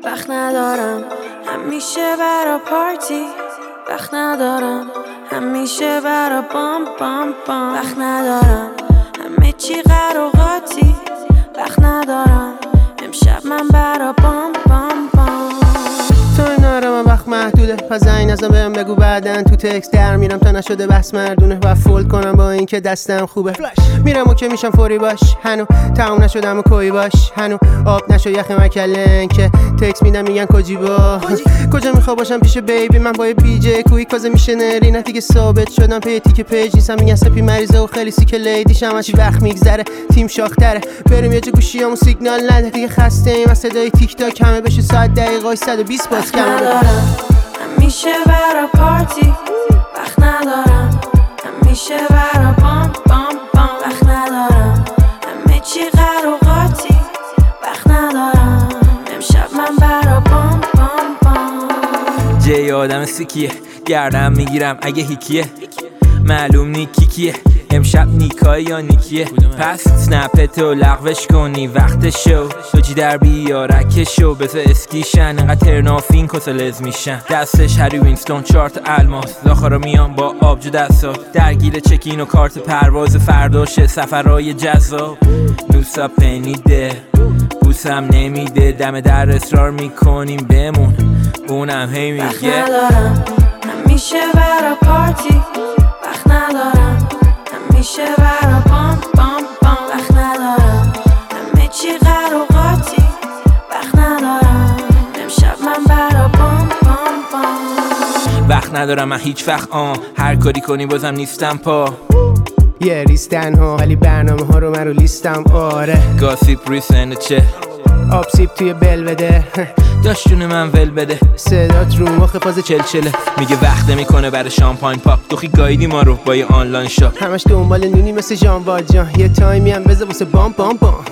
وقت ندارم همیشه برا پارتی، وقت ندارم همیشه برا بام بام بام، وقت ندارم همه چی قراقاتی، وقت ندارم امشب من برا بام بام بام. تو نارم وقت محدوده، پس زنگ نزن بهم بگو بعدن تو تکست در میرم تا نشده بس مردونه و فولد کنم با اینکه دستم خوبه. میرم و که میشم فوری باش، هنو تموم نشدم و کوی باش، هنو آب نشو یخ مکلن که تکست میدم میگن کجی با کجا میخوا باشم پیش بیبی من با بی جی کوی کازه میشه نری نه دیگه ثابت شدم پی تیک پیج نیستم میگن سپی مریضه و خیلی سیک لیدیشم هرچی وقت میگذره تیم شاختره بریم یه جا گوشیامو سیگنال نده دیگه خسته ایم از صدای تیک تاک همه بشه ساعت دقیقای 120 باز کم ندارم همیشه برا پارتی، وقت ندارم همیشه برا بام بام بام، وقت ندارم همه چی قراقاتی، وقت ندارم امشب من برا بام بام بام. جای آدم سیکیه گردم میگیرم اگه هیکیه معلوم نیکی کیه امشب نیکای یا نیکیه پس سنپتو لغوش کنی وقت شو دوجی در بیارک شو بزا اسکیشن انقدر ترنافین کسلز میشن دستش هری وینستون چارت الماس داخارا میان با آبجو دستات درگیر چکین و کارت پرواز فرداشه سفرهای جذاب نوسا پنیده بوسم نمیده دم در اصرار میکنیم بمون اونم هی میگه وقت ندارم همیشه برا پارتی، وقت ندارم همیشه برا بام بام بام، وقت ندارم همه چی قراقاتی، وقت ندارم امشب من برا بام بام بام. وقت ندارم من هیچ وقت هر کاری کنی بازم نیستم پا یه ریستن ها ولی برنامه ها رو من رو لیستم آره گاسیپ ریسنده چه آب سیب توی بل بده داشت جون من ول بده صدات رو مخ فاز چلچله میگه وقت میکنه برای شامپاین پاپ دوخی گایدی ما رو با یه آنلاین شاپ همش دنبال نونی مثل جان واجان یه تایمی هم بذار واسه بام بام بام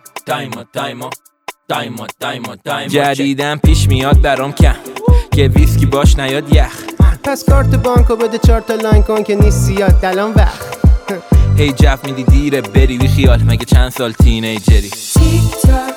دایما جدیدم پیش میاد برام کم که ویسکی باش نیاد یخ پس کارت بانکو بده 4 تا لاین کن که نیست زیاد دلان وقت هی جف میدی دیره بری بی خیال مگه چند سال تینیجری تیک تاک